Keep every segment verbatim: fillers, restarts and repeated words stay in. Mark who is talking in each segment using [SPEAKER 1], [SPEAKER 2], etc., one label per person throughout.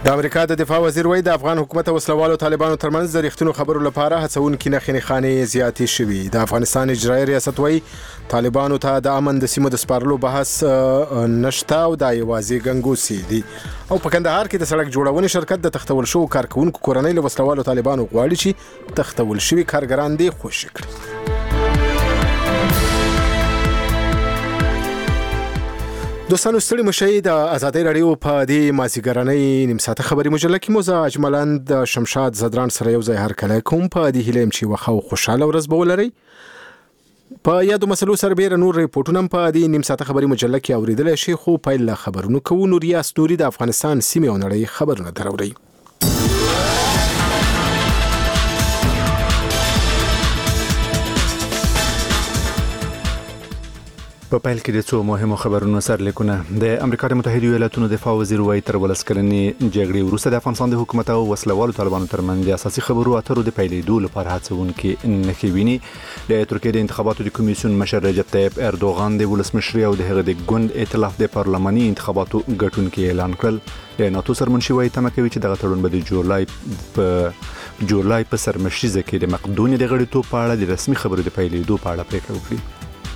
[SPEAKER 1] د امریکا د دفاع وزیر وایي د افغان حکومت او وسلوالو طالبانو ترمنځ د رښتینو خبرو لپاره هڅونکې نښې نښانې زیاتې شوي. د افغانستان اجرایي ریاست وایي طالبانو ته د امن د سیمو د سپارلو بحث نشته او دا یوازې ګنګوسې دي. او په کندهار کې د سړک جوړونې شرکت د تختول شوو کارکونکو کورنۍ له وسلوالو طالبانو غواړي چې تختول شوي کارګران دې خوشي کړي. دوستانو ستړي مشي د ازادۍ رادیو په دې مازیګرنۍ نیم ساعته خبري مجله کې مو زه اجملند شمشاد زدران سره یو ځای هر کله کوم په دې هیله چې وخه او خوشاله ورځ به ولرئ. په یادو مسلو سره بیره نور ریپورتونه په دې نیم ساعته خبري مجله کې اوریدل شي. خو پیل خبرونه کوو. نوریاس نوري د افغانستان سیمې او نړۍ خبرونه دروري.
[SPEAKER 2] په پیل کې د څو مهمو خبرونو سرلیکونه. د امریکا د متحده ایالاتونو دفاع وزیر وایي تر ولس کلنې جګړې وروسته د افغانستان د حکومت او وسلوالو طالبانو ترمنځ د اساسي خبرو اترو د پیلېدو لپاره هڅونکې نښې ویني. د ترکیې د انتخاباتو د کمیسیون مشر رجب طیب اردوغان د ولسمشرۍ او د هغه د ګوند ائتلاف د پارلماني انتخاباتو ګټونکي اعلان کړل. د ناتو سرمنشي وایي تمه کوي چې دغه تړون به د جولای په جولای په سرمشریزه کې د مقدونیې د غړیتوب په اړه د رسمي خبرو د پیلېدو په اړه پریکړه وکړي.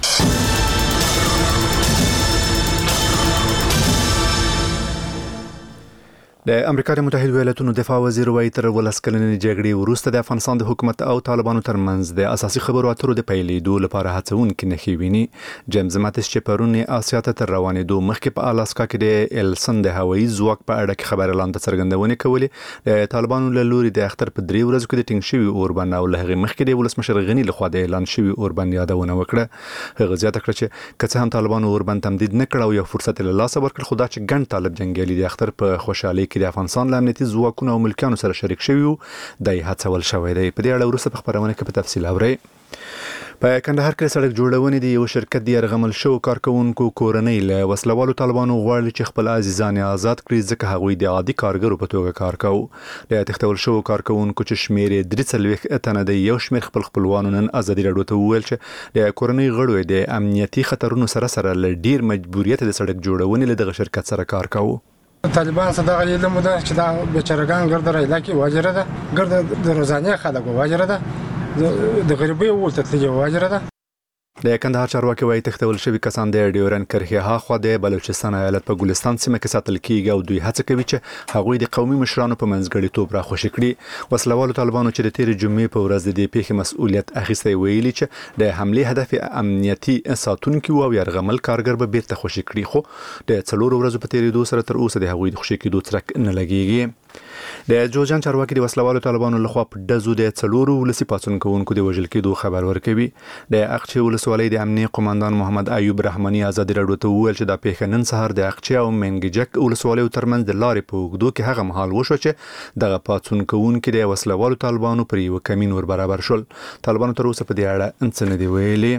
[SPEAKER 2] د امریکا د متحده ایالاتونو دفاع وزیر وایي تر ولس کلنې جګړې وروسته د افغانستان د حکومت او طالبانو ترمنځ د اساسي خبرو اترو د پیلېدو لپاره هڅونکې نښې ویني. جیمز ماتس چې پرون آسیا ته تر روانېدو مخکې په الاسکا کې د ایلسن د هوایي ځواک په اړه کې خبر اعلان ته څرګندونې کولې. د طالبانو له لوري د اختر په درې ورځو کې د ټینګ شوي اوربند او له هغې مخکې د ولسمشر غني لخوا د اعلان شوي اوربند یادونه وکړه. هغه زیاته کړه چې که څه هم طالبانو اوربند تمدید نه کړ او یو فرصت یې له لاسه ورکړ، خو دا چې ګڼ طالب جنګیالي د اختر په خوشحالۍ کې د افغانستان له ځواکونه او ملکیانو سره شریک شوي وو د هڅول شوی دی. په دې اړه وروسته په خبرونه کې په تفصیل اورئ. په کندهار کې سړک جوړونې د یو شرکت د یرغمل شوو کارکونکو کورنۍ له وسلوالو طالبانو غواړي چې خپل عزیزان آزاد کړي ځکه هغوی د عادي کارګرو په توګه کار کوي. د تختول شوو کارکونکو چې شمیر یې درې څلوېښت تنه دی، یو شمیر خپل خپلوانو نن ازادي راډیو ته وویل چې د کورنۍ غړو د امنیتي خطرونو سره سره له ډیر مجبوریت د سړک جوړونې له دغه شرکت سره کار کوي.
[SPEAKER 3] طالبان صدق علم ده چې دا بیچارهګان ګرد رایلا کې واجره ده، ګرد د روزانه خلک واجره ده، د غریبۍ ولته تللی واجره ده.
[SPEAKER 2] د کندهار چارواکي وایي تختول شوي کسان د ډیورن کرښې هاخوا د بلوچستان ایالت په ګلستان سیمه کې ساتل کیږي او دوی هڅه کوي چې هغوی د قومي مشرانو په منځګړیتوب راخوشي کړي. وسلوالو طالبانو چې د تېرې جمعې په ورځ د دې پیښې مسؤلیت اخیستی ویلي چې د حملې هدف امنیتي ساتونکي او یرغمل کارګر به بیرته خوشي کړي، خو د څلورو ورځو په تېرېدو سره تر اوسه د هغوی د خوشي کېدو څرک نه لګېږي. د جوزجان چارواکي د وسلوالو طالبانو لخوا په ډزو د څلورو ولسي پاڅون کوونکو د وژل کېدو خبر ورکوي. د اقچې ولسوالۍ د امنیه قوماندان محمد ایوب رحماني ازادي راډیو ته وویل چې دا پیښه نن سهار د اقچې او منګجک ولسوالیو ترمنځ د لارې په اوږدو کې هغه مهال وشو چې دغه پاڅون کوونکي د وسلوالو طالبانو پر یو کمین ور برابر شول. طالبانو تر اوسه په دې اړه څه نه دي ویلي.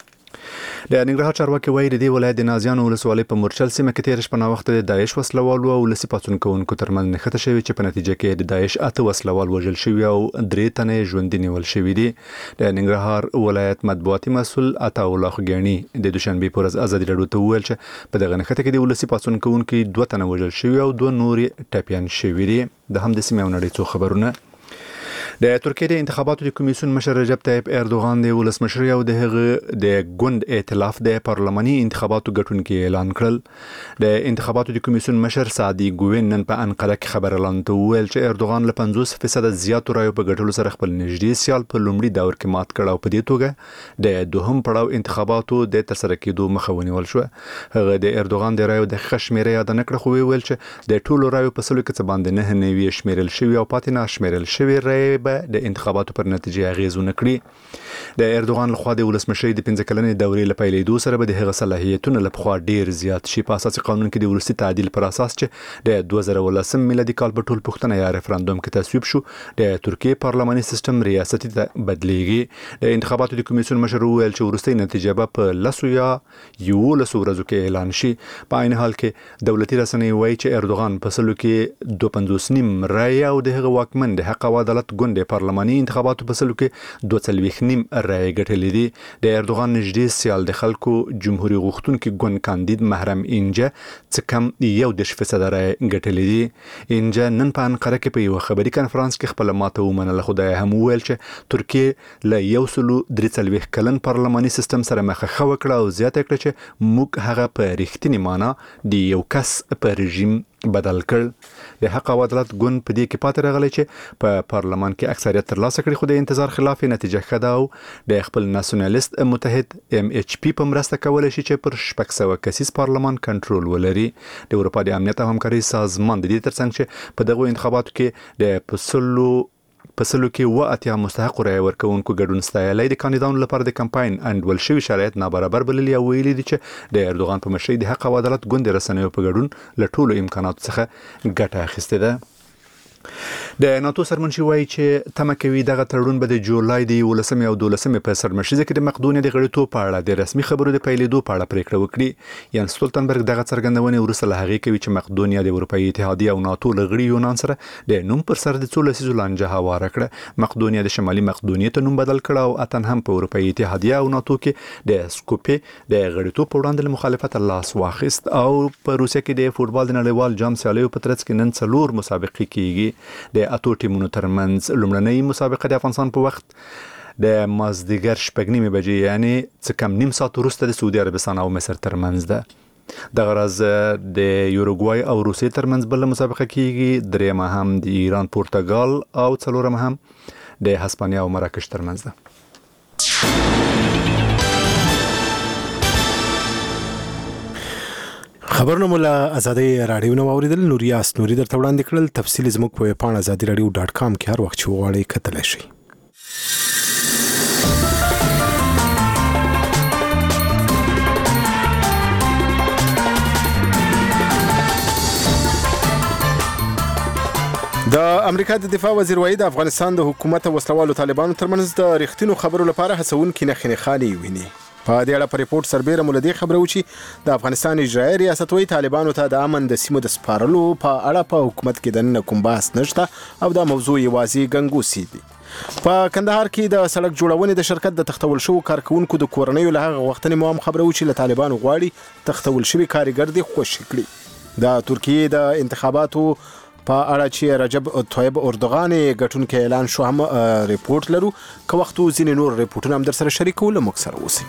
[SPEAKER 2] د ننګرهار چارواکي وایي د دې ولایت د نازیانو ولسوالۍ په مورچل سیمه کې تېره شپه ناوخته د داعش وسلوالو او ولسي پاڅون کوونکو ترمنځ نښته شوې چې په نتیجه کې د داعش اته وسلوال وژل شوي او درې تنه یې ژوندي نیول شوي دي. د ننګرهار ولایت مطبوعاتي مسؤل عطاالله خوږیاڼي د دوشنبې په ورځ ازادي راډیو ته وویل چې په دغه نښته کې د ولسي پاڅون کوونکي دوه تنه وژل شوي او دوه نور ټپیان شوي دي. د همدې سیمې او نړۍ څو خبرونه. د ترکیې د انتخاباتو د کمیسیون مشر رجب طیب اردوغان د ولسمشرۍ او د هغه د ګوند ائتلاف د پارلماني انتخاباتو ګټونکي اعلان کړل. د انتخاباتو د کمیسیون مشر سعدي ګوین نن په انقره کې خبر اعلان ته وویل چې اردوغان له پنځوس فیصد زیاتو رایو په ګټلو سره خپل نږدې سیال په لومړي دور کې مات کړ او په دې توګه د دوهم پړاو انتخاباتو د ترسره کېدو مخه ونیول شو. هغه د اردوغان د رایو دقیقه شمیره یاد نه کړه، خو ویل چې د ټولو رایو په سلو کې څه باندې نه نوي شمیرل شوي او پاتې نه شمیرل شوي رایې د انتخاباتو پر نتیجه اغیز ونه کړي. د اردوغان لخوا د ولسمشرۍ د پنځه کلنې دورې له پیلېدو سره به د هغه صلاحیتونه له پخوا ډیر زیات شي. په اساسي قانون کې د وروستي تعدیل پر اساس چې د دوه زره ولسم میلادي کال په ټول پوښتنه یا ریفرندوم کې تصویب شو، د ترکیې پارلماني سیستم ریاستي ته بدلیږي. د انتخاباتو د کمیسیون مشر وویل چې وروستۍ نتیجه به په لسو یا یولسو ورځو کې اعلان شي. په عین حال کې دولتي رسنۍ وایي چې اردوغان په سلو کې دوه پنځوس نیم رایې او د هغه واکمن د حق او عدالت ګوند پارلماني انتخاباتو په سلو کې دوه څلوېښت نیم رایې ګټلې دي. د اردوغان نږدې سیال د خلکو جمهوریت غوښتونکي ګوند کاندید محرم انجه څه کم یو دېرش فیصده رایې ګټلې دي. انجه نن په انقره کې په یو خبري کنفرانس کې خپل ماته ومنله، خو دا هم وویل چې ترکیه له یو سلو درې څلوېښت کلن پارلماني سیستم سره مخه ښه وکړه او زیاته کړه چې موږ هغه په رښتینې معنا د یو کس په رژیم بدل کړ. د حق او عدالت ګوند په دې کې پاتې راغلی چې په پارلمان کې اکثریت ترلاسه کړي، خو د انتظار خلاف نتیجه ښه ده او د خپل ناسیونالیست متحد ام ایچ پی په مرسته کولی شي چې پر شپږ سوه کسیز پارلمان کنټرول ولري. د اروپا د امنیت او همکارۍ سازمان د دې ترڅنګ چې په دغو انتخاباتو کې د پسلو په سلو کې اوه اتیا مستحقو رایې ورکوونکو ګډون ستایلی. د کاندیدانو لپاره د کمپاین انډول شوي شرایط نابرابر بللي او ویلي دي چې د اردوغان په مشرۍ د حق او عدالت ګوند د رسنیو په ګډون له ټولو امکاناتو څخه ګټه اخیستې ده. د ناتو سرمنشي وایي چې تمه کوي دغه تړون به د جولای د یولسمې او دولسمې په سرمشریزه کې د مقدونیا د غړیتوب په اړه د رسمي خبرو د پیلېدو په اړه پریکړه وکړي. یان سټولتنبرګ دغه څرګندونې وروسته له هغې کوي چې مقدونیا د اروپایي اتحادیې او ناتو له غړي یونان سره د نوم پر سر د څو لسیزو لانجه هواره کړه. مقدونیا د شمالي مقدونیې ته نوم بدل کړه او اتن هم په اروپایي اتحادیه او ناتو کې د سکوپې د غړیتوب په وړاندې له مخالفت لاس واخیست. او په روسیه کې د فوټبال د نړیوال جام سیالیو په ترڅ کې نن څلور مسابقې کیږي. د اتو ټیمونو ترمنځ لومړنۍ مسابقه د افغانستان په وخت د مازدیګر شپږ نیمې بجې یعنی څه کم نیم ساعت وروسته د سعودي عربستان او مصر ترمنځ ده. دغه راز د یوروګوای او روسیې ترمنځ بله مسابقه کیږي. درېیمه هم د ایران پرتګال او څلورمه هم د هسپانیا او مراکش ترمنځ ده.
[SPEAKER 1] خبرونه مولا ازادي رادیو نو اوریدل. نوریاس نوري درته وړاندې کړل. تفصیل زموږ په پاڼه ازادي رادیو ډاټ کام کې هر وخت چې وغواړئ کتلی شئ. د امریکا د دفاع وزیر وایي د افغانستان د حکومت او وسلوالو طالبانو ترمنځ د رښتینو خبرو لپاره هڅونکي نښې نښانې ویني. په دې اړه په ریپورت سربیره مولدي خبره و چې د افغانستان اجرایي ریاست وایي طالبانو ته د امن د سیمو د سپارلو په اړه په حکومت کې دننه کوم بحث نشته او دا موضوع یوازې ګنګوسي دي. په کندهار کې د سړک جوړونې د شرکت د تختول شوو کارکونکو د کورنیو له هغه وختنې مو هم خبره و چې له طالبانو غواړي تختول شوي کارګر دي خوشي کړي. د ترکیې د انتخاباتو په اړه چې رجب طیب اردوغان ګټونکي اعلان شو هم ریپورت لرو. که وختو ځینې نور ریپورټونه هم در سره شریکو له موږ سره اوسئ.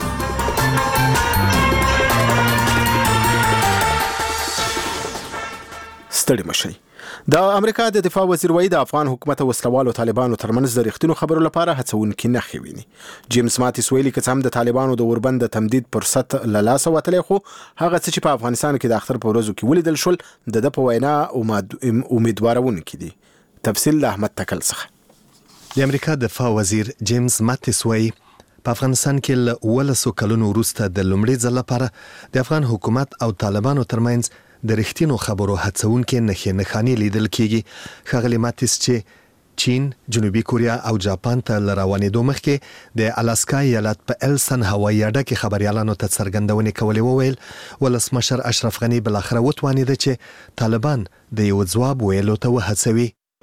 [SPEAKER 1] ستړي مشئ. د امریکا د دفاع وزیر وایي د افغان حکومت او وسلوالو طالبانو ترمنځ د رښتینو خبرو لپاره هڅونکي نښې ویني. جیمز ماتیس ویلي که څه هم د طالبانو د اوربند د تمدید فرصت له لاسه وتلی، خو هغه څه چې په افغانستان کې د اختر په ورځو کې ولیدل شول د ده په وینا امیدوارونکي دي. تفصیل له احمد تکل څخه.
[SPEAKER 4] د امریکا دفاع وزیر جیمز ماتیس وایي په افغانستان کې له اوولسو کلونو وروسته د لومړي ځل لپاره د افغان حکومت او طالبانو ترمنځ د رښتینو خبرو هڅونکي نښې نښانې لیدل کیږي. ښاغلی ماتیس چې چین، جنوبي کوریا او جاپان ته له روانېدو مخکې د الاسکا ایالت په ایلسن هوایي اډه کې خبریالانو ته څرګندونې کولې، وویل ولسمشر اشرف غني بالاخره وتوانېده چې طالبان د یو ځواب ویلو ته وهڅوي.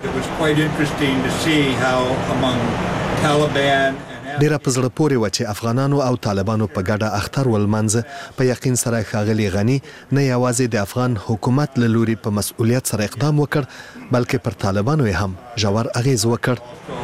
[SPEAKER 4] ډیره په زړه پورې وه چې افغانانو او طالبانو په ګډه اختر ولمانځه. په یقین سره ښاغلي غني نه یوازې د افغان حکومت له لوري په مسؤلیت سره اقدام وکړ، بلکې پر طالبانو یې هم ژور اغیز وکړ.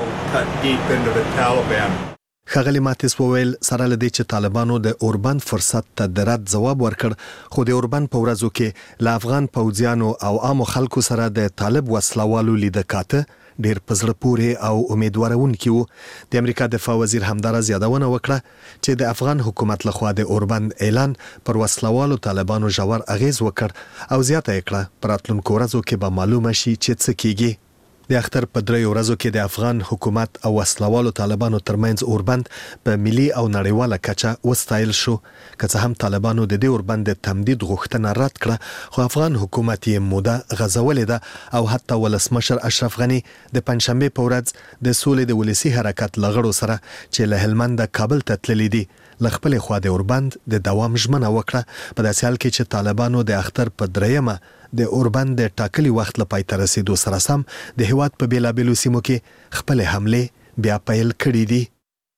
[SPEAKER 4] ښاغلي ماتیس وویل سره له دې چې طالبانو د اوربند فرصت ته د رد ځواب ورکړ، خو د اوربند په ورځو کې له افغان پوځیانو او عامو خلکو سره د طالب وسلوالو لیده کاته ډیر په زړه پورې او امیدوارونکي وو. د امریکا دفاع وزیر همداراز یادونه وکړه چې د افغان حکومت لخوا د اوربند اعلان پر وسلوالو طالبانو ژور اغیز وکړ او زیاته یې کړه په راتلونکو ورځو کې به معلومه شي چې څه کیږي. د اختر په دریو ورځو کې د افغان حکومت او وسلوالو طالبانو ترمنځ اوربند په ملي او نړیواله کچه وستایل شو. که څه هم طالبانو د دې اوربند د تمدید غوښتنه رد کړه، خو افغان حکومت یې موده غځولې ده او حتی ولسمشر اشرف غني د پنجشنبې په ورځ د سولې د ولسي حرکت له غړو سره چې له هلمند کابل ته تللي دي له خپلې خوا د اوربند د دوام ژمنه وکړه، په داسې حال کې چې طالبانو د اختر په دریمه د اوربند د ټاکلي وخت لپاره تر رسیدو سره سم د هیواد په بیلابېلو سیمو کې خپل حمله بیا پیل کړې دي.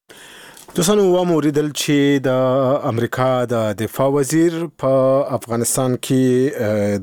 [SPEAKER 1] دوستانو وموریدل چې د امریکا د دفاع وزیر په افغانستان کې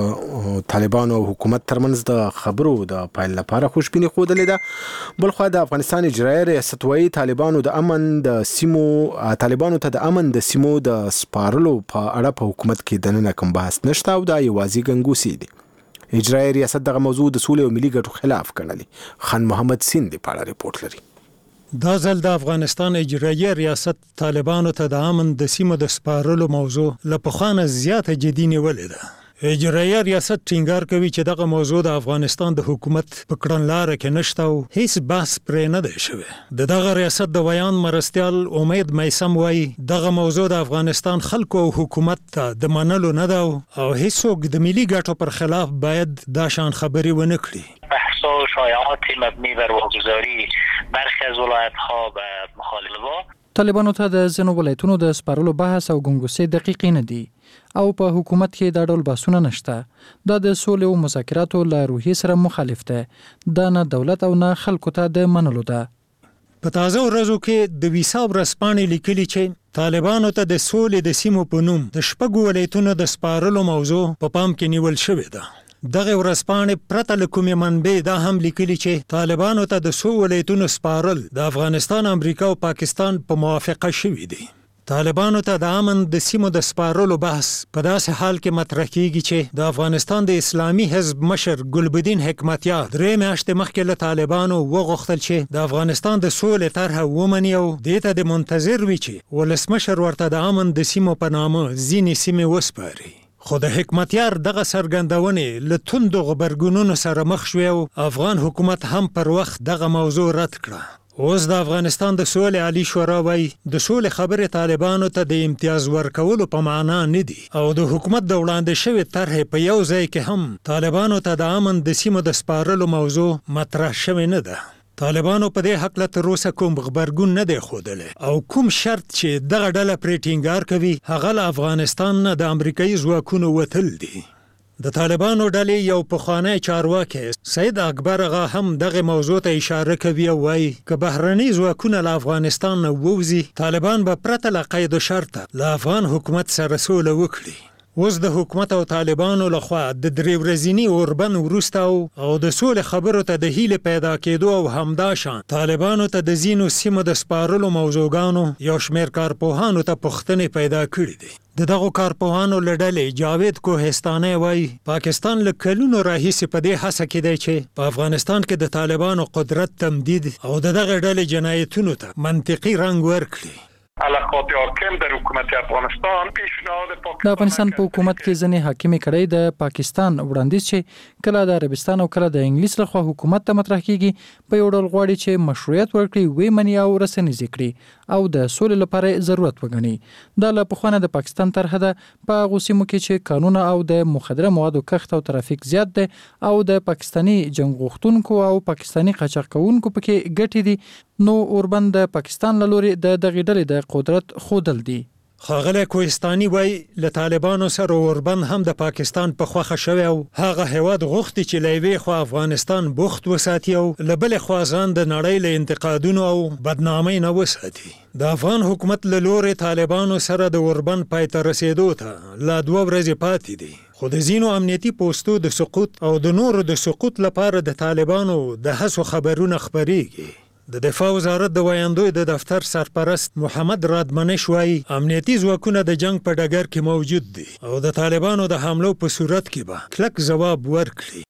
[SPEAKER 1] د طالبانو حکومت ترمنځ د خبرو د پایل لپاره خوشبیني خوده ده. بلخو د افغانستان اجرایي ریاست وايي طالبانو د امن د سیمو طالبانو ته د امن د سیمو د سپارلو په اړه په حکومت کې دننه کوم بحث نشته او دا یوازې ګنګوسي دي. اجرایي ریاست دغه موضوع د سولې او ملي ګټو خلاف ګڼلې. خان محمد سیند په اړه ریپورت لري.
[SPEAKER 5] دا ځل د افغانستان اجرایي ریاست طالبانو ته د امن د سیمو د سپارلو موضوع له پخوانه زیاته جدي نیولې ده. اجرایي ریاست ټینګار کوي چې دغه موضوع د افغانستان د حکومت په کړنلاره کې نشته او هیڅ بحث پرې نه دی شوی. د دغه ریاست د بیان مرستیال امید میسم وایي دغه موضوع د افغانستان خلکو او حکومت ته د منلو نه ده او هیڅوک د ملي ګټو پر خلاف باید دا شان خبرې ونه کړي.
[SPEAKER 6] بحث و شایعات مبنی بر واگذاری برخی از ولایت‌ها به مخالفه
[SPEAKER 7] طالبانو ته د ځینو ولایتونو د سپارلو بحث او ګنګوسې دقیقې نه دي او په حکومت کې دا ډول بحثونه نشته. دا د سولې او مذاکراتو له روحیې سره مخالف ده. دا نه دولت او نه خلکو ته د منلو ده.
[SPEAKER 5] په تازه ورځو کې د ویسا ورځپاڼې لیکلي چې طالبانو ته د سولې د سیمو په نوم د شپږو ولایتونو د سپارلو موضوع په پام کې نیول شوې ده. دغه ورځپاڼې پرته له کومې منبع دا هم لیکلي چې طالبانو ته د څو ولایتونو سپارل د افغانستان، امریکا او پاکستان په موافقه شوي دي. طالبانو ته د امن د سیمو د سپارلو بحث په داسې حال کې مطرح کیږي چې د افغانستان د اسلامي حزب مشر ګلبدین حکمتیار درې میاشتې مخکې له طالبانو وغوښتل چې د افغانستان د سولې طرحه ومني او دې ته د منتظر وي چې ولسمشر ورته د امن د سیمو په نامه ځینې سیمې وسپاري. خو د حکمتیار دغه څرګندونې له توندو غبرګونونو سره مخ شوې او افغان حکومت هم پر وخت دغه موضوع رد کړه. اوس د افغانستان د سولې عالی شورا وایي د سولې خبرې طالبانو ته د امتیاز ورکولو په معنا نه دي او د حکومت د وړاندې شوې طرحې په یو ځای کې هم طالبانو ته د امن د سیمو د سپارلو موضوع مطرح شوې نه ده. طالبانو په دې حق له تر اوسه کوم غبرګون نه دی ښودلی او کوم شرط چې دغه ډله پرې ټینګار کوي هغه له افغانستان نه د امریکایي ځواکونو وتل دي. د طالبانو ډلې یو پخوانی چارواکی سید اکبر آغا هم دغه موضوع ته اشاره کوي او وایي که بهرني ځواکونه له افغانستان نه ووځي طالبان به پرته له قید و شرطه له افغان حکومت سره سوله وکړي. اوس د حکومت او طالبانو لخوا د درې ورځني اوربند وروسته او د سولې خبرو ته د هیلې پیدا کېدو او همداشان طالبانو ته د ځینو سیمو د سپارلو موضوعګانو یو شمېر کارپوهانو ته پوښتنې پیدا کړي دي. د دغو کارپوهانو له ډلې جاوید کوهستاني وایي پاکستان له کلونو راهیسې په دې هڅه کې دی چې په افغانستان کې د طالبانو قدرت تمدید او د دغه ډلې جنایتونو ته منطقي رنګ ورکړي.
[SPEAKER 8] علاقات حاکم در حکومت افغانستان پیشنهاد
[SPEAKER 7] د افغانستان په حکومت کې ځنې حاکمي کړی د پاکستان وړاندیز چې کله د عربستان او کله د انګلیس لخوا حکومت ته مطرح کیږي په یو ډول غواړي چې مشروعیت ورکړي وی منی او رسنیز کړي او د سولې لپاره ضرورت وګڼي. دا له پخوانه د پاکستان طرحه ده په غوسیمو کې چې قانون او د مخدره موادو کښت او ترافیک زیات دی او د پاکستانی جنگ غوښتونکو او پاکستانی قاچاق کوونکو پکې ګټې دي. نو اوربند د پاکستان له لوري د دغې ډلې د قدرت خودل دي.
[SPEAKER 5] ښاغلی کوهستاني وایي له طالبانو سره اوربند هم د پاکستان په خوښه شوی او هغه هیواد غوښتي چې له یوې خوا افغانستان بوخت وساتي او له بلې خوا ځان د نړۍ له انتقادونو او بدنامۍ نه وساتي. د افغان حکومت له لوري طالبانو سره د اوربند پای ته رسېدو ته لا دوه ورځې پاتې دي. خو د ځینو امنیتي پوستو د سقوط او د نورو د سقوط لپاره د طالبانو د هڅو خبرونه خپریږي. د دفاع وزارت د ویاندوی د دفتر سرپرست محمد رادمنش وایي امنیتي ځواکونه د جنگ په ډګر کې موجود دي او د طالبانو د حملو په صورت کې به کلک ځواب ورکړي.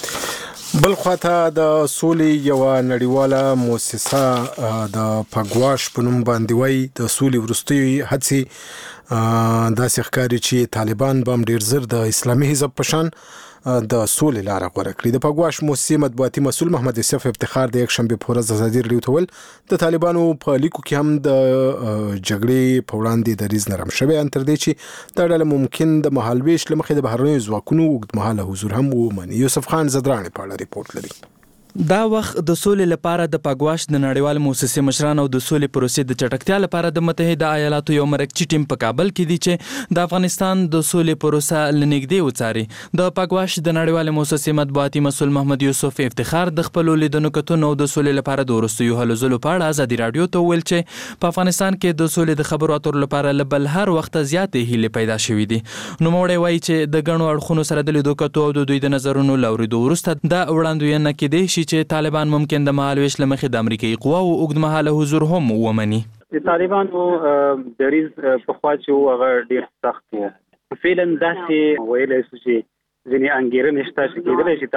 [SPEAKER 1] بل خواته د سولې یو نړیواله مؤسسه د پګواش په نوم باندې وایي د سولې وروستۍ هڅې داسې ښکاري چې طالبان به هم ډېر زر د اسلامي حزب په شان د سولې لاره غوره کړي. د پګواش مؤسسې مطبوعاتي مسؤل محمد یوسف افتخار د یک شنبې په ورځ ازادي راډیو ته ویل د طالبانو په لیکو کې هم د جګړې په وړاندې دریځ نرم شوی ان تر دې چې دا ډله ممکن د مهالویش له مخې د بهرنیو ځواکونو اوږدمهاله حضور هم ومني. یوسف خان زدرانې په اړه ریپورت لري.
[SPEAKER 9] دا وخت د سولې لپاره د پاګواش د نړیوال موسسې مشران او د سولې پروسې د چټکتیا لپاره د متحده ایالاتو یو مرکزي ټیم په کابل کې دی چې د افغانستان د سولې پروسه لنږدې وڅاري. د پاګواش د نړیوال موسسې مطبوعاتي مسؤل محمد یوسف افتخار د خپل لیدونکو کتنو د سولې لپاره د وروستیو هلو ځلو په اړه ازادي راډیو ته وویل چې په افغانستان کې د سولې د خبرو اترو لپاره له بل هر وخت زیاتې هیلې پیدا شوې دي. نوموړی وایي چې د ګڼو اړخونو سره د لیدو کتو او د دوی د نظرونو له اورېدو وروسته دا وړاندوینه کېدی شي چې طالبان ممکن د مهالویش له مخې د امریکایي قواو اوږدمهاله حضور هم ومني.
[SPEAKER 10] د طالبانو دریځ پخوا چې و هغه ډېر سخت و. فعلا داسې ویلی شو چې ځینې انګېرنې شته چې کېدلی شي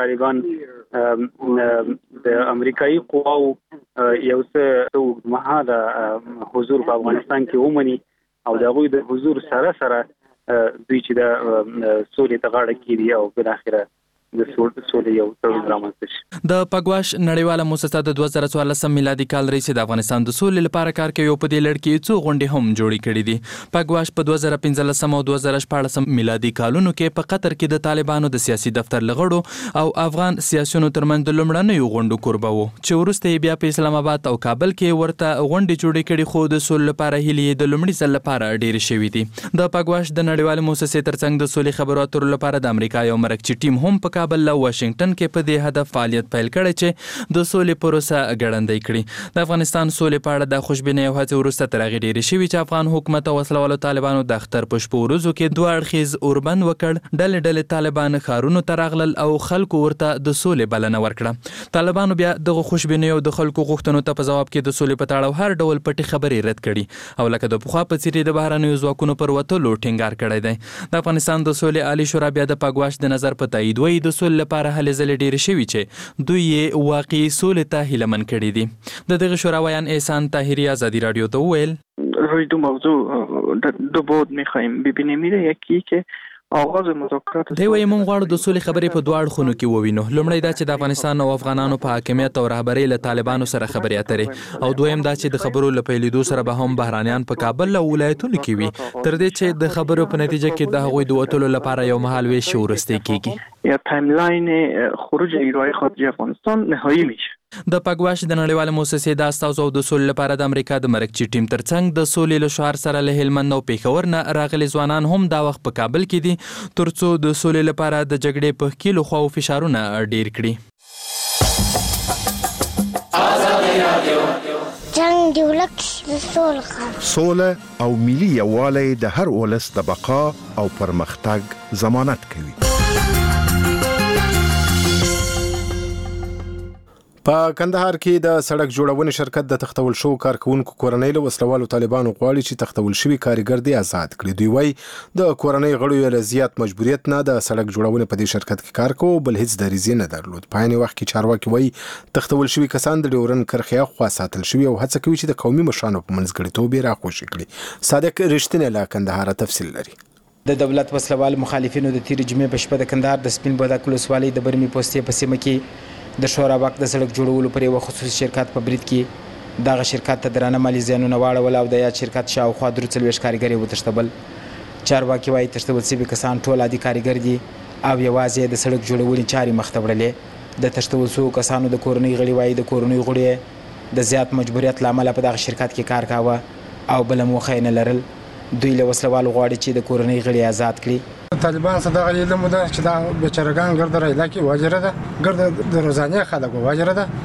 [SPEAKER 10] طالبان د امریکایي قواو یو څه اوږدمهاله حضور په افغانستان کې ومني او د هغوی د حضور سره سره دوی چې د سولې ته غاړه کېږدي او بالاخره د سولې یو تړون رامنځته شي.
[SPEAKER 9] د پاګواش نړیواله موسسه د دوه زره څوارلسم میلادي کال راهیسې د افغانستان د سولې لپاره کار کوي او په دې لړ کې څو غونډې هم جوړې کړې دي. پاګواش په دوه زره پنځلسم او دوه زره شپاړسم میلادي کالونو کې په قطر کې د طالبانو د سیاسي دفتر له غړو او افغان سیاسیونو ترمنځ د لومړنیو غونډو کوربه و چې وروسته یې بیا په اسلام آباد او کابل کې ورته غونډې جوړې کړې، خو د سولې لپاره هیلې د لومړي ځل لپاره ډېرې شوې دي. د پاګواش د نړیوالې موسسې ترڅنګ د سولې خبرو اترو لپاره د امریکا یو مرکزي ټیم هم په کابل له واشنګټن کې په دې هدف فعالیت پیل کړی چې د سولې پروسه ګړندۍ کړي. د افغانستان سولې په اړه د خوشبینۍ او هڅې وروسته تر هغې ډېرې شوي چې افغان حکومت او وسله والو طالبانو د اختر په شپو ورځو کې دوه اړخیز اوربند وکړ. ډلې ډلې طالبان ښارونو ته راغلل او خلکو ورته د سولې بلنه ورکړه. طالبانو بیا دغه خوشبینۍ او د خلکو غوښتنو ته په ځواب کې د سولې په تړاو هر ډول پټې خبرې رد کړي او لکه د پخوا په څېر د بهرنیو ځواکونو پر وتلو ټینګار کړی دی. د افغانستان د سولې عالي شورا بیا د پاګواش د نظر په تایید وایي د سولې لپاره هلې ځلې ډېرې شوي چې دوی یې واقعي سولې ته هیلهمن کړي دي. د دغه شورا ویان احسان طاهری ازادی رادیو ته وویل
[SPEAKER 11] روی دو موضوع دو بود می‌خوایم ببینیم. یکی که آغاز مذاکرات
[SPEAKER 9] دی وایي موږ غواړو د سولې خبرې په دوه اړخونو کې ووینو. لومړی دا چې د افغانستان او افغانانو په حاکمیت او رهبرۍ له طالبانو سره خبرې اترې، او دویم دا چې د خبرو له پیلېدو سره به هم بهرانیان په کابل او ولایتونو کې وي تر دې چې د خبرو په نتیجه کې د هغوی د وتلو لپاره یو مهالویش وروستی کېږي.
[SPEAKER 11] یا تایملاین خروج نیروهای خارجی افغانستان نهایی میشه.
[SPEAKER 9] د پاګواش د نړیوال موسسې د استازو د سولې لپاره د امریکا د مرکزي ټیم ترڅنګ د سولې له شعار سره له هلمند او پېښور نه راغلي ځوانان هم دا وخت په کابل کې دي ترڅو د سولې لپاره د جګړې په ښکېلو خواو فشارونه ډېر کړي.
[SPEAKER 12] جنگ دی ولک د سولې
[SPEAKER 13] سوله او ملي یووالی د هر ولس د بقا او پرمختګ ضمانت کوي.
[SPEAKER 1] په کندهار کې د سړک جوړونې شرکت د تختول شو کارکونکو کورنۍ له وسلوالو طالبانو غواړي چې تختول شوي کارګر دې آزاد کړي. دوی وایي د کورنۍ غړو له زیات مجبوریت نه د سړک جوړونې په دې شرکت کې کار کوو بل هیڅ دریځ نه درلود. په عین وخت کې چارواکي وایي تختول شوي کسان د ډیورن کرښې خوا ساتل شوي او هڅه کوي چې د قومي مشرانو په منځګړیتوب یې راخوشي کړي. صادق رښتینی له کندهار تفصیل لري.
[SPEAKER 14] د دولت وسلوال مخالفینو د تیر جمعې په شپه د کندهار د سپین بولدک ولسوالۍ د برمي پوستې په سیمه کې د شورا باغ د سړک جوړولو پر یو خصوصي شرکت په برید کې دغه شرکت ته درانه مالي زیانونه واړول او د یاد شرکت شاوخوا درې څلوېښت کارګر یې وتښتول. چارواکي وایي تښتول شوي کسان ټول عادي کارګر دي او یوازې د سړک جوړونې چارې مخ ته وړلې. د تښتول شوو کسانو د کورنۍ غړي وایي د کورنۍ غړي د زیات مجبوریت له امله په دغه شرکت کې کار کاوه او بله موخه یې نه لرل. دوی له وسلوالو غواړي چې د کورنۍ غړي آزاد کړي.
[SPEAKER 3] طالبان صدق علم ده چې دا بیچارهګان ګرد رایلا کې واجره ده ګرد د روزانه خلک واجره ده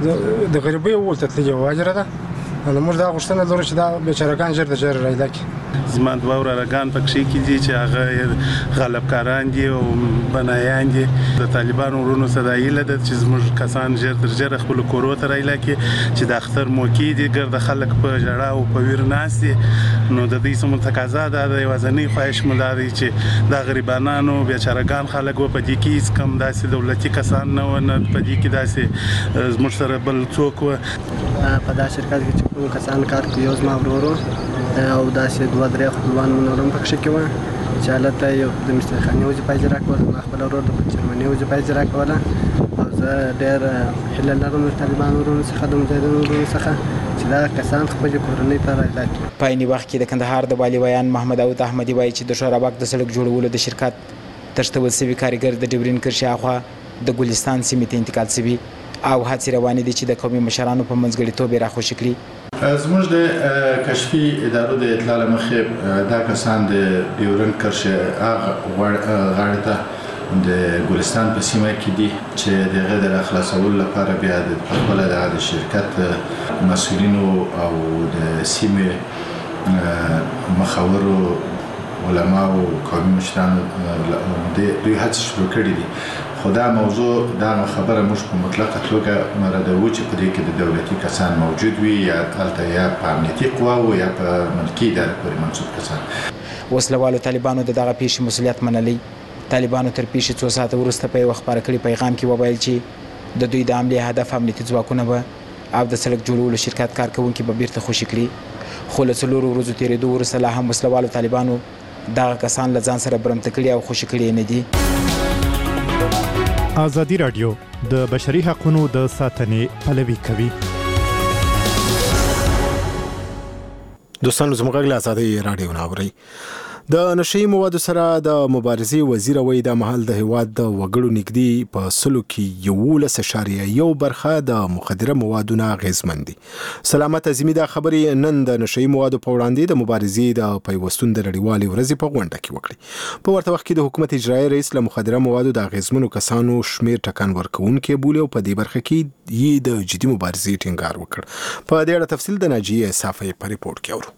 [SPEAKER 3] د غریبۍ ولته تللی واجره ده. نو موږ دا غوښتنه لرو چې دا بیچارهګان ژر د ژر رایلا کې
[SPEAKER 15] زما دوه ورارګان پکښې کې دي چې هغه غلبکاران دي او بنایان دي. د طالبانو ورونو سره دا هیله ده چې زموږ کسان ژر تر ژره خپلو کورو ته رایلا کې چې د اختر موقع دي ګرده خلک په ژړا او په ویر ناست دي. نو د دوی څه تقاضا ده د یوازینۍ خواهش مو دا دی چې دا غریبانانو بیچارهګان خلک و په دې کې هېڅ کم داسې دولتي کسان نه وه نه په دې کې داسې زموږ سره بل څوک وه.
[SPEAKER 16] په دا شرکت کې چې کوم کسان کار کوي یو زما ورور او داسې دوه درې خپلوان مو نور هم پکښې کې وه چې هلته یو د مسترخانې وظیفه اجرا کوله، ما خپل ورور د چرمنۍ وظیفه اجرا کوله او زه ډېر هیله لرم د طالبانو ورونو څخه د مجاهدینو ورونو څخه چې دا کسان خپلې کورنۍ ته رایلا کړي.
[SPEAKER 14] په عیني وخت کې د کندهار د والي ویان محمد داود احمدي وایي چې د شورا باغ د سړک جوړولو د شرکت تښتول شوي کارګر د ډیورین کرښې هاخوا د ګلستان سیمې ته انتقال شوي او هڅې روانې دي چې د قومي مشرانو په منځګړیتوب یې راخوشي کړي.
[SPEAKER 17] زموږ د کشفي ادارو د اطلاع له مخې دا کسان د ډیورنډ کرښې هغه غاړې ته د ګلستان په سیمه کې دي چې د هغې د راخلاصولو لپاره بیا د خپله د شرکت مسؤلینو او د سیمې مخورو علماو قومي مشرانو دوی هڅې شروع کړي دي. خو دا موضوع دا خبره موږ په مطلقه توګه مردوو چې په دې کې د دولتي کسان موجود وي یا هلته یا په امنیتي قواو یا په ملکي ادارې پورې منسوب کسان.
[SPEAKER 14] وسلوالو طالبانو د دغه پیښې مسؤلیت منلی. طالبانو تر پیښې څو ساعته وروسته په یوه خپاره کړي پیغام کې وویل چې د دوی د حملې هدف امنیتي ځواکونه به او د سړک جوړولو شرکت کارکوونکي به بیرته خوشي کړي. خو له څلورو ورځو تېرېدو وروسته لا هم وسلوالو طالبانو دغه کسان له ځان سره برمته کړي او خوشي کړي نه دي.
[SPEAKER 18] ازادي راډیو د بشري حقوقو د ساتنې پلوي کوي.
[SPEAKER 1] دوستانو زموږ غږ له ازادي راډیو نه اورئ. د نشئی موادو سره د مبارزې وزیر وایي د محل د هیواد د وګړو نږدې په سلو کې یولس اعشاریه یو برخه د مخدره موادو نه اغېزمن دي. سلامت اعظمي دا خبرې نن د نشئی موادو په وړاندې د مبارزې د پیوستون د نړیوالې ورځې په غونډه کې وکړي. په ورته وخت کې د حکومت اجرایي رئیس له مخدره موادو د اغېزمنو کسانو شمیر ټکان ورکوونکي بولي او په دې برخه کې یې د جدي مبارزې ټینګار وکړ. په دې اړه تفصیل د ناجیه صافی په ریپورت کې اورو.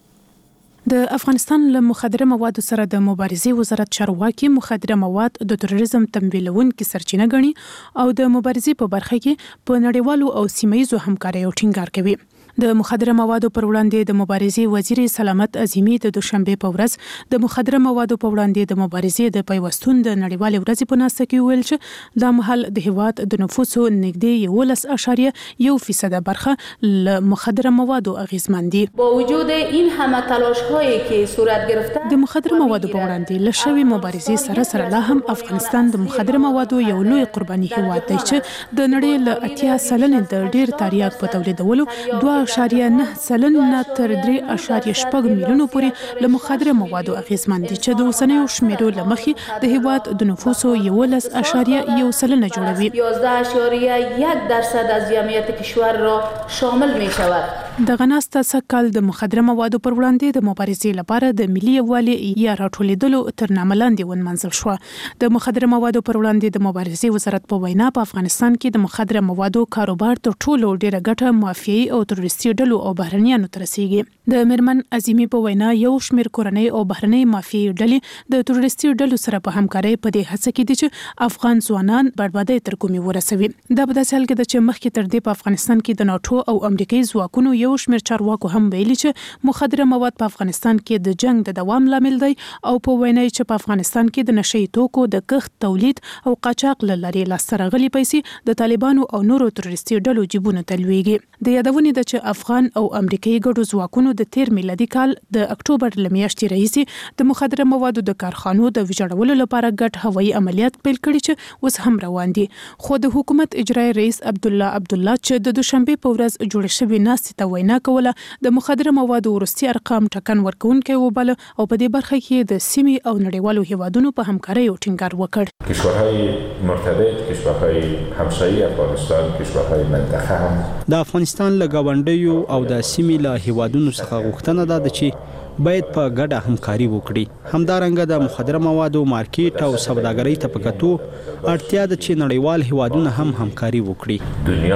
[SPEAKER 19] د افغانستان له مخدره موادو سره د مبارزې وزارت چارواکي مخدره مواد د تروریزم تمویلونکو سرچینه ګڼي او د مبارزې په برخه کې په نړیوالو او سیمه‌ییزو همکاریو ټینګار کوي. د مخدره موادو پر وړاندې د مبارزې وزیر سلامت اعظمي د دوشنبه په ورځ د مخدره موادو په وړاندې د مبارزې د پیوستون د نړیوالې ورځې په ناسته کې ویل چې د مهال د هیواد د نفوسو نږدې یولس اعشاریه یو فیصد برخه له مخدره موادو اغیزمن دي.
[SPEAKER 20] با وجود این همه تلاش هایی که صورت گرفته
[SPEAKER 19] د مخدره موادو په وړاندې له شوی مبارزې سره سره لا هم افغانستان د مخدره موادو یو لوی قرباني هیواد دی چې د نړۍ له اتیا سلنې د ډیر تریاک په تولیدولو دوه اشاریه نه سلنه تر درې اشاریه شپږ میلیونو پورې له مخدره موادو اغیزمن دي چې د اوسنیو شمیرو له مخې د هیواد د نفوسو یولس اشاریه یو سلنه جوړوي.
[SPEAKER 20] یازده اشاریه یک درصد از جمعیت کشور را شامل می شود.
[SPEAKER 19] دغه ناسته سکه‌کال د مخدره موادو پر وړاندې د مبارزې لپاره د ملي یووالي یا راټولېدلو تر نامه لاندې ونمنځل شو. د مخدره موادو پر وړاندې د مبارزې وزارت په وینا په افغانستان کې د مخدره موادو کاروبار تر ټولو ډیره ګټه مافیایي او تروریستي ډلو او بهرنیانو ته رسیږي. د میرمن اعظمي په وینا یو شمېر کورنۍ او بهرنۍ مافیایي ډلې د تروریستي ډلو سره په همکارۍ په دې هڅه کې دي چې افغان ځوانان بربادۍ تر کومې ورسوي. دا په داسې حال کې ده چې مخکې تر دې په افغانستان کې د ناټو او امریکایي ځواکونو یو شمېر چارواکو هم ویلي چې مخدره مواد په افغانستان کې د جنگ د دوام لامل دی او په وینا چې په افغانستان کې د نشئی توکو د کښت تولید او قاچاق له لارې لاسته راغلي پیسې د طالبانو او نورو تروریستي ډلو جیبونو ته لویږي. د یادونې ده چې افغان او امریکایي ګډو ځواکونو د تیر میلادي کال د اکتوبر له میاشتې راهیسې د مخدره موادو د کارخانو د ویجاړولو لپاره ګډ هوایي عملیات پیل کړي چې اوس هم روان دي. خو د حکومت اجرایي رئیس عبدالله عبدالله چې د دوشنبه په ورځ جوړ شوی ناستې ته وینا کوله د مخدره موادو وروستي ارقام ټکن ورکوونکي وباله او په دې برخه کې د سیمې او نړیوالو هیوادونو په همکارۍ او ټینګار وکړ.
[SPEAKER 21] کشورهای مرتبط، کشورهای همسایه افغانستان، کشورهای منطقه هم
[SPEAKER 22] د افغانستان له ګاونډیو او د سیمې له هیوادونو څخه غوښتنه ده چې باید په ګډه همکاري وکړي. همدارنګه د مخدره موادو مارکیټ او سوداګرۍ ته په کتو اړتیا ده چې نړیوال هیوادونه هم همکاري وکړي.
[SPEAKER 21] دنیا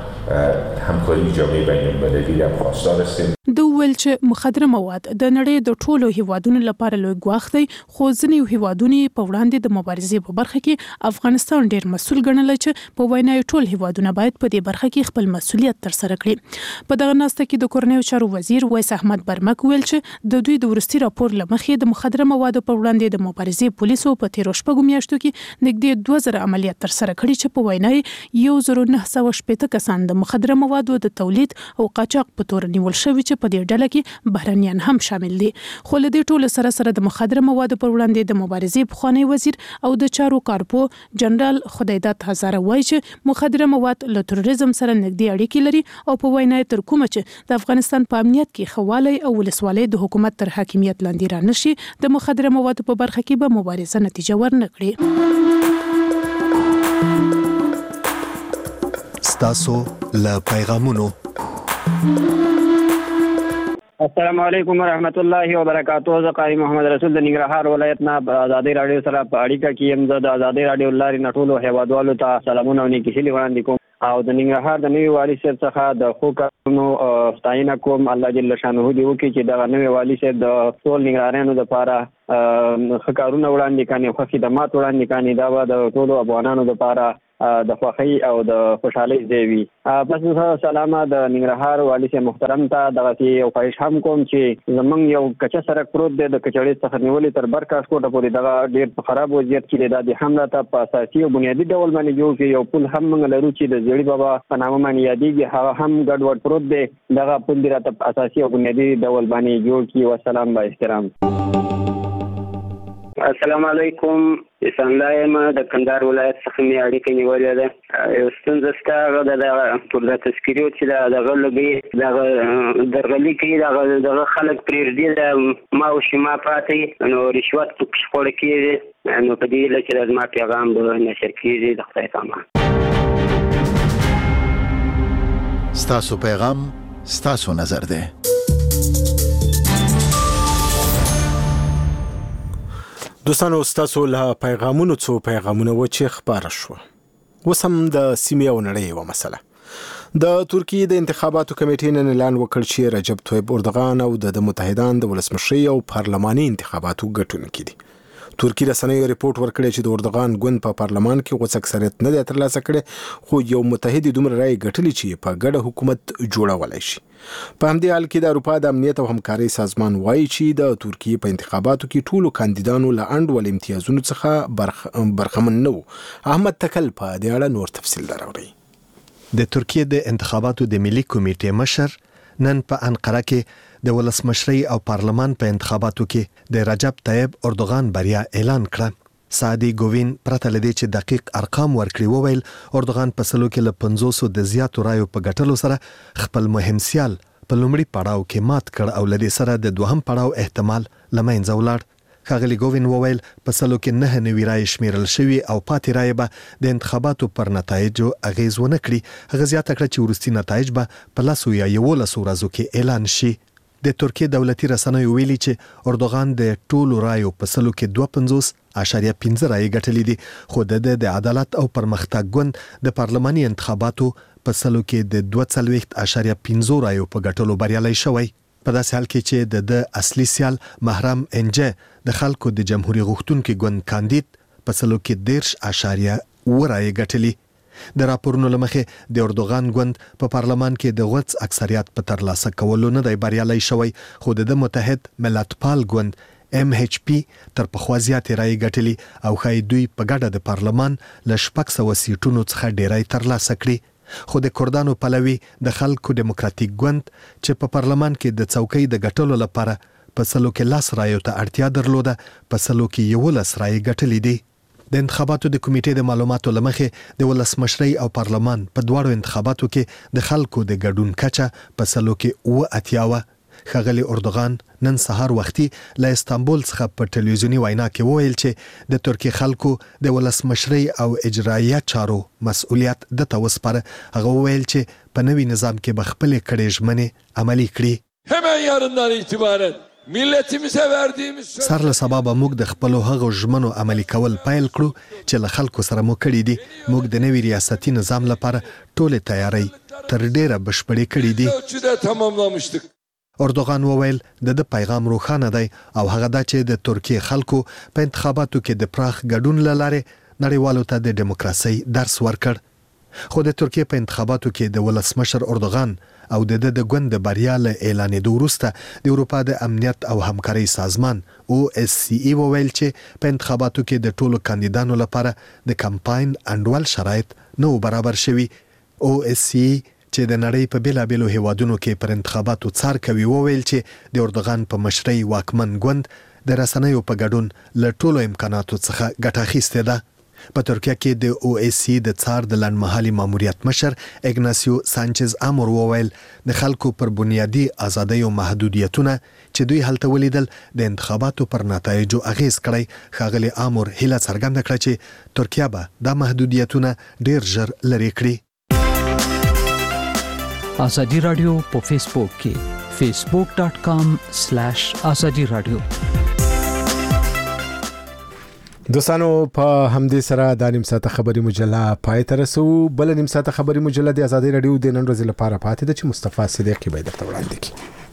[SPEAKER 21] همکاری جامعه بین المللی هم خواستار هستیم.
[SPEAKER 19] د ویل چې مخدره مواد د نړۍ د ټولو هیوادونو لپاره لوی ګواښ دی خو ځینې هیوادونه په وړاندې د مبارزې په برخه کې افغانستان ډیر مسؤل ګڼل چې په وینا ټول هیوادونه باید په دې برخه کې خپل مسؤلیت تر سره کړي. په دغه ناسته کې د کورنیو چارو وزیر ویس احمد برمک ویل چې د دوی د ورستي راپور لمخې د مخدره موادو په وړاندې د مبارزې پولیسو په تیرو شپږو میاشتو کې نږدې دوه زره عملیات تر سره کړي چې په وینا یو زره نه سوه شپېته کسان د مخدره موادو د تولید او قاچاق په تور نیول شوي چې په دې ډله کې بهرنیان هم شامل دي. خو له دې ټولو سره سره د مخدره موادو پر وړاندې د مبارزې پخوانی وزیر او د چارو کارپو جنرال خدایداد هزاره وایي چې مخدره مواد له تروریزم سره نږدې اړیکې لري او په وینا تر کومه چې د افغانستان په امنیت کې خواله او ولسوالۍ د حکومت تر حاکمیت لاندې را نشي د مخدره موادو په برخه کې به مبارزه نتیجه ورنکړي.
[SPEAKER 2] ستاسو له پیغامونو.
[SPEAKER 4] السلام علیکم ورحمت الله وبرکاتہ. زه قاری محمد رسول د ننګرهار ولایت نه آزادۍ رادیو سره په اړیکه کې یم. زه د آزادۍ رادیو لارې نه ټولو هیوادوالو ته سلامونه او نیکې هیلې وړاندې کوم او د ننګرهار د نوي والي صاحب څخه د ښو کارونو ستاینه کوم. الله جل شانه دې وکړي چې دغه نوي والي صاحب د ټول ننګرهاریانو دپاره ښه کارونه وړاندې کړي او ښه خدمات وړاندې کړي. دا به د ټولو افغانانو دپاره د خوښۍ او د خوشحالۍ ځای وي. بس سلامه د ننګرهار والي صاحب محترم ته دغسې یو خواهش هم کوم چې زمونږ یو کچه سړک پروت دی د کچړې څخه نیولې تر برکاس کوټه پورې دغه ډېر په خراب وضعیت کې دی. دا د هم راته په اساسي او بنیادي ډول باندې جوړ کړي. یو پل هم موږ لرو چې د زیړي بابا په نامه باندې یادېږي، هغه هم ګډوډ پروت دی. دغه پل دې راته په اساسي او بنیادي ډول باندې جوړ کړي. والسلام با احترام.
[SPEAKER 23] السلام علیکم. احسان الله یم د کندهار ولایت څخه مې اړیکه نیولې ده. یو ستونزه شته، هغه د دغه پر د تذکیرو چې دغه لګي دغه درغلي کوي، دغه دغه خلک پرېږدي د ما او شما پاتې نو رشوت پکې خوړه کېږي. نو په دې هیله چې زما پیغام به نشر کېږي. د خدای په امان.
[SPEAKER 2] ستاسو پیغام ستاسو نظر دی.
[SPEAKER 1] دوستانو ستاسو له پیغامونو څو پیغامونه و چې خبره شو. اوس هم د سیمې او نړۍ یوه مسله. د ترکیې د انتخاباتو کمیټې نن اعلان وکړ چې رجب طیب اردوغان او د متحدان د ولسمشرۍ او پارلماني انتخاباتو ګټونکي دي. ترکی رسنیو ریپورت ورکړی چې د اردوغان ګوند په پارلمان کې غوڅ اکثریت نه دی ترلاسه کړی، خو یو متحد دومره رای ګټلی چې په ګډه حکومت جوړولای شي. په همدې حال کې د اروپا د امنیت او همکارۍ سازمان وایي چې د ترکیې په انتخاباتو کې ټولو کاندیدانو له انډ ول امتیازونو څخه برخ برخمن نه وو. احمد تکل په دې اړه نور تفصیل راوړي.
[SPEAKER 2] د ترکیې د انتخاباتو د ملي کمیټې مشر نن په انقره کې د ولسمشرۍ او پارلمان په انتخاباتو کې د رجب طیب اردوغان بریا اعلان کړه. سعدي ګوین پرته لدی چې دقیق ارقام ورکړي وویل اردوغان په سلو کې له پنځوسو د زیاتو رایو په ګټلو سره خپل مهم سیال په لومړي پړاو کې مات کړ او لدی سره د دوهم پړاو احتمال لمنځه ولاړ. ښاغلي ګوین وویل په سلو کې نه نوي رایې شمیرل شوي او پاتې رایې به د انتخاباتو پر نتایجو اغیز ونه کړي. هغه زیاته کړه چې وروستي نتایج به په لسو یا یولسو ورځو کې اعلان شي. د ترکیې دولتي رسنیو ویلي چې اردوغان د ټولو رایو په سلو کې دوه پنځوس اشاریه پنځه رایې ګټلې دي، خو د د عدالت او پرمختګ ګوند د پارلماني انتخاباتو په سلو کې د دوه څلوېښت اشاریه پنځه رایو په ګټلو بریالی شوی. په داسې حال کې چې د د اصلي سیال محرم انجه د خلکو د جمهوریت غوښتونکي ګوند کاندید په سلو کې دیرش اشاریه اووه رایې ګټلې. د راپورونو له مخې د اردوغان ګوند په پارلمان کې د غوڅ اکثریت په ترلاسه کولو نه دی بریالی شوی، خو د متحد ملتپال ګوند ام ایچ پی تر پخوا زیاتې رایې ګټلې او ښایي دوی په ګډه د پارلمان له شپږ سوه سیټونو څخه ډیری ترلاسه کړي. خو د کردانو پلوي د خلکو دیموکراتیک ګوند چې په پارلمان کې د څوکۍ د ګټلو لپاره په سلو کې لاس رایو ته اړتیا درلوده، په سلو کې یولس رایې ګټلې دي. د انتخاباتو د کمیټې د معلوماتو له مخې د ولسمشرۍ او پارلمان په دواړو انتخاباتو کې د خلکو د ګډون کچه په سلو کې اوه اتیا وه. ښاغلي اردوغان نن سهار وختي له استانبول څخه په ټلویزیوني وینا کې وویل چې د ترکیې خلکو د ولسمشرۍ او اجراییه چارو مسؤلیت دته وسپاره. هغه وویل چې په نوي نظام کې به خپلې کړې ژمنې عملي کړي.
[SPEAKER 24] hemen yarından itibaren ملتimize verdiğimiz
[SPEAKER 2] سر له سبا به موږ د خپلو هغو ژمنو عملي کول پیل کړو چې له خلکو سره مو کړي دي. موږ د نوي ریاستي نظام لپاره ټولې تیاری تر ډیره بشپړې کړې دي. اردوغان وویل د د پیغام روښانه دی او هغه دا چې د ترکیې خلکو په انتخاباتو کې د پراخ ګډون له لارې نړیوالو ته د دیموکراسۍ درس ورکړ. خو د ترکیې په انتخاباتو کې د ولسمشر اردوغان او د د ګوند د بریا له اعلانېدو وروسته د اروپا د امنیت او همکارۍ سازمان او اس سی ای وویل چې په انتخاباتو کې د ټولو کاندیدانو لپاره د کمپاین انډول شرایط نه برابر شوي. او اس سی ای چې د نړۍ په بیلابیلو هیوادونو کې پر انتخاباتو څار کوي وویل چې د اردوغان په مشرۍ واکمن ګوند د رسنیو په ګډون له ټولو امکاناتو څخه ګټه اخیستې ده. په ترکیه کې د او اس سی د څار د لنډمهالي ماموریت مشر اګناسیو سانچز امور وویل د خلکو پر بنیادی ازادۍ او محدودیتونه چې دوی هلته ولیدل د انتخاباتو پر نتایجو اغیز کړی. ښاغلي امور هیله څرګنده کړه چې ترکیه به دا محدودیتونه ډیر ژر لرې کړي.
[SPEAKER 5] ازادي رادیو په فیسبوک کې facebook dot com slash azadi radio.
[SPEAKER 1] دوستانو په همدې سره د نیم ساعت خبري مجله پای ته رسو. بل نیم ساعت خبري مجله د ازادي رادیو د نن ورځې لپاره پاتې ده چې مصطفی صدیقی به درته وړاندې کړي.